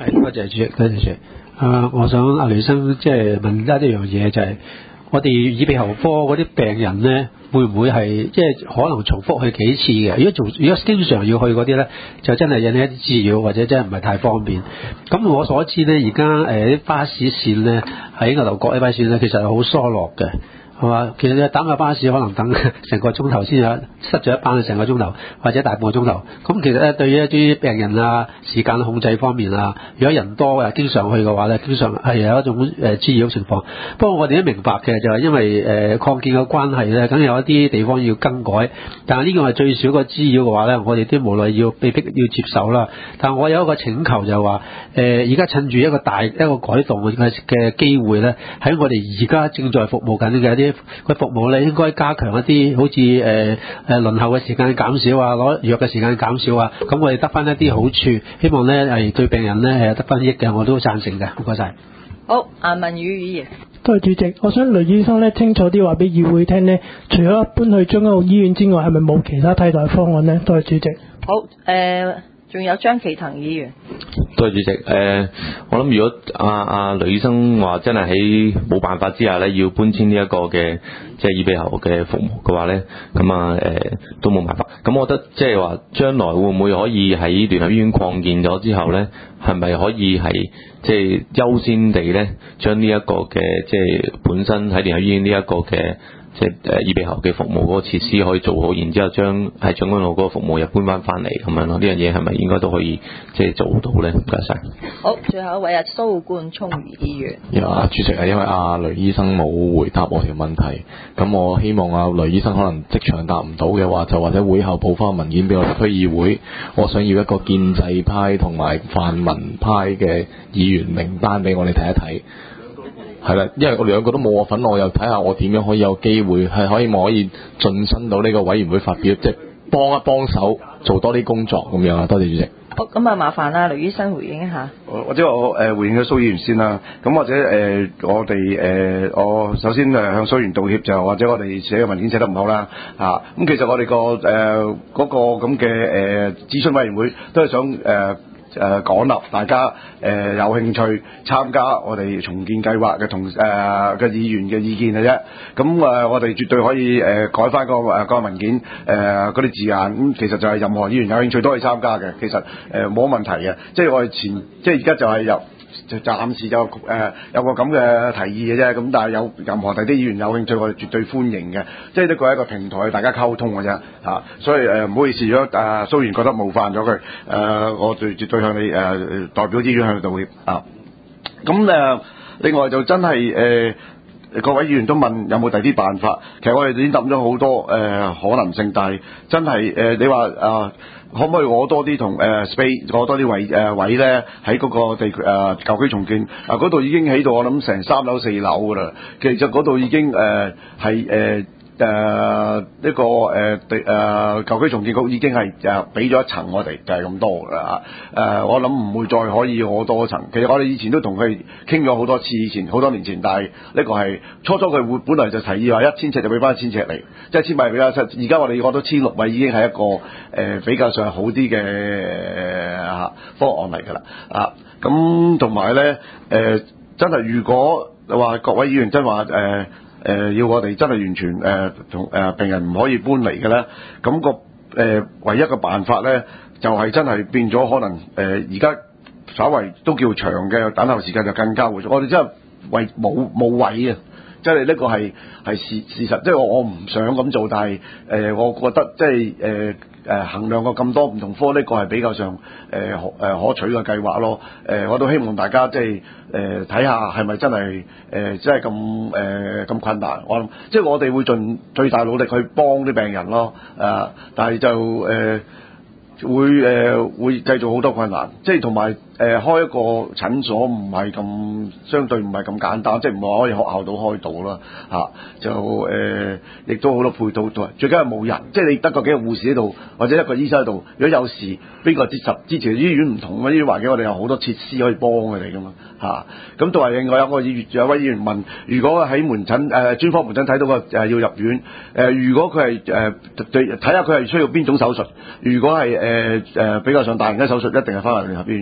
[SPEAKER 13] 係，多謝主席，多謝主席。啊，我想阿雷生即係問一一樣嘢，就係、是、我哋耳鼻喉科嗰啲病人咧，會唔會係即係可能重複去幾次嘅？如果做如果經常要去嗰啲咧，就真係引起一啲滋擾，或者真係唔係太方便。咁我所知咧，而家誒啲巴士線咧喺牛頭角呢巴士線咧，其實係好疏落嘅。係嘛？其實你等個巴士可能等成個鐘頭先有塞咗一班，成個鐘頭或者大半個鐘頭。咁其實咧，對於一啲病人啊、時間控制方面啊，如果人多啊，經常去嘅話咧，經常係有一種誒滋擾情況。不過我哋都明白嘅，就係因為誒擴建嘅關係咧，梗有一啲地方要更改。但係呢個係最少個滋擾嘅話咧，我哋都無奈要被逼要接受啦。但係我有一個請求就係話，誒而家趁住一個大一個改動嘅嘅機會咧，喺我哋而家正在服務緊嘅一啲佢服務咧，應該加強一啲，好似誒誒輪候嘅時間減少啊，攞藥嘅時間減少啊，咁我哋得翻一啲好處，希望咧係對病人咧係得翻益嘅，我都贊成嘅。唔該晒。
[SPEAKER 1] 好，顏文宇議員。
[SPEAKER 5] 多謝主席，我想雷醫生咧清楚啲話俾議會聽呢，除咗搬去將軍澳醫院之外，係咪冇其他替代方案呢？多謝主席。
[SPEAKER 1] 好，誒、呃，仲有張其騰議員。
[SPEAKER 14] 多謝主席。誒、呃，我諗如果阿阿雷醫生話真係喺冇辦法之下咧，要搬遷呢一個嘅即係耳鼻喉嘅服務嘅話咧，咁啊誒都冇辦法。咁我覺得即係話將來會唔會可以喺聯合醫院擴建咗之後咧，係咪可以係即係優先地咧將呢一個嘅即係本身喺聯合醫院呢一個嘅即係誒耳鼻喉嘅服務嗰個設施可以做好，然之後將喺將軍澳嗰個服務又搬翻翻嚟咁樣咯。呢樣嘢係咪應該都可以即係做到咧？唔該晒。
[SPEAKER 1] 好，最後一位啊，蘇冠聰議員。
[SPEAKER 6] 啊，主席啊，因為阿雷醫生冇回答我條問題，咁我希望阿雷醫生可能即場答唔到嘅話，就或者會後補翻文件俾我哋區議會。我想要一個建制派同埋泛民派嘅議員名單俾我哋睇一睇。係啦，因為我兩個都冇我份，我又睇下我點樣可以有機會係可以我可以晉身到呢個委員會發表，即係幫一幫手做多啲工作咁樣啊！多謝主席。
[SPEAKER 1] 好，咁啊，麻煩啊，雷醫生回應一下。
[SPEAKER 2] 或者我誒、呃、回應咗蘇議員先啦。咁或者誒、呃、我哋誒、呃、我首先誒向蘇議員道歉，就或者我哋寫嘅文件寫得唔好啦嚇。咁、啊、其實我哋、個誒嗰個咁嘅誒諮詢委員會都係想誒。呃誒講立大家誒、呃、有興趣參加我哋重建計劃嘅同誒嘅議員嘅意見嘅啫。咁誒、呃、我哋絕對可以誒、呃、改翻個誒個文件誒嗰啲字眼。咁其實就係任何議員有興趣都可以參加嘅。其實誒冇乜問題嘅。即係我哋前即係而家就係由就暫時就誒、呃、有個咁嘅提議嘅啫。咁但係有任何第啲議員有興趣，我哋絕對歡迎嘅。即係呢個係一個平台，大家溝通嘅啫嚇。所以誒唔、呃、好意思，如果誒蘇議員覺得冒犯咗佢，誒、呃、我哋絕對向你誒、呃、代表醫院向佢道歉啊。咁誒、呃、另外就真係誒、呃、各位議員都問有冇第啲辦法，其實我哋已經諗咗好多誒、呃、可能性，但係真係誒、呃、你話啊。呃可唔可以攞多啲同誒 space 攞多啲位誒、呃、位咧？喺嗰個地區誒舊區重建啊，嗰度已經起到我諗成三樓四樓噶啦。其實嗰度已經誒係誒誒呢個誒地誒舊區重建局已經係誒俾咗一層我哋，就係咁多噶啦嚇。誒我諗唔會再可以攞多層。其實我哋以前都同佢傾咗好多次，以前好多年前，但係呢個係初初佢會本來就提議話一千尺就俾翻一千尺嚟，即係千米俾翻七。而家我哋攞到千六米已經係一個誒、呃、比較上好啲嘅嚇方案嚟㗎啦啊！咁同埋咧誒真係如果話各位議員真話誒。呃誒、呃、要我哋真係完全誒同誒病人唔可以搬嚟嘅咧，咁、那個誒、呃、唯一嘅辦法咧，就係、是、真係變咗可能誒而家稍為都叫長嘅等候時間就更加會，我哋真係為冇冇位啊！即係呢個係係事事實，即係我我唔想咁做，但係誒、呃、我覺得即係誒誒衡量過咁多唔同科，呢、這個係比較上誒誒、呃、可取嘅計劃咯。誒、呃、我都希望大家即係誒睇下係咪真係誒、呃、真係咁誒咁困難。我諗即係我哋會盡最大努力去幫啲病人咯。誒、呃，但係就誒。呃會誒、呃、會製造好多困難，即係同埋誒開一個診所唔係咁相對唔係咁簡單，即係唔係可以學校度開到啦嚇、啊，就誒亦、呃、都好多配套都係，最緊係冇人，即係你得個幾個護士喺度或者一個醫生喺度，如果有事邊個接實？之前醫院唔同嘅醫院環境，我哋有好多設施可以幫佢哋噶嘛嚇。咁同埋另外有個議員，有位議員問，如果喺門診誒、呃、專科門診睇到個誒、呃、要入院誒、呃，如果佢係誒對睇下佢係需要邊種手術，如果係誒。誒誒比較上大型嘅手術，一定係翻嚟聯合醫院做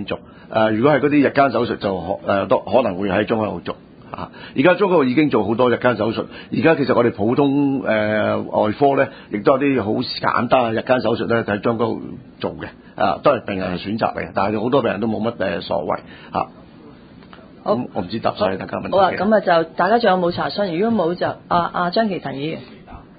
[SPEAKER 2] 呃，如果係嗰啲日間手術就可誒都可能會喺將軍澳做。啊！而家中國已經做好多日間手術，而家其實我哋普通誒、呃、外科咧，亦都有啲好簡單嘅日間手術咧，喺將軍澳做嘅，啊，都係病人嘅選擇嚟嘅，但係好多病人都冇乜誒所謂嚇。好，咁我唔知答晒大家問題。
[SPEAKER 1] 好啊，咁啊就大家仲有冇查詢？如果冇就啊啊張其騰議員，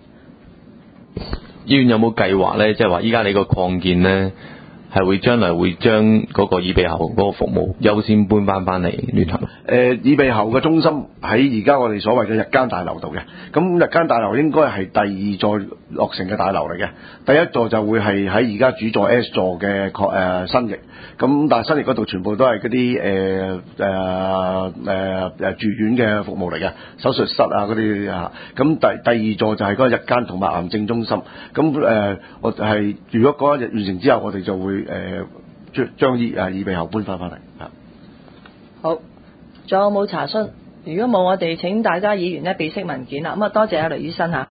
[SPEAKER 14] 醫院有冇計劃咧？即係話依家你個擴建咧，係會將來會將嗰個耳鼻喉嗰個服務優先搬翻翻嚟聯合。
[SPEAKER 2] 誒、耳鼻喉嘅中心喺而家我哋所謂嘅日間大樓度嘅，咁日間大樓應該係第二座落成嘅大樓嚟嘅，第一座就會係喺而家主座 S 座嘅確誒新翼，咁但係新翼嗰度全部都係嗰啲誒誒誒誒住院嘅服務嚟嘅，手術室啊嗰啲啊，咁第第二座就係嗰個日間同埋癌症中心，咁誒、呃、我係如果嗰一日完成之後，我哋就會誒將將耳誒耳鼻喉搬翻翻嚟啊。
[SPEAKER 1] 好。仲有冇查詢？如果冇，我哋請大家議員咧備悉文件啦。咁啊，多謝阿雷醫生嚇。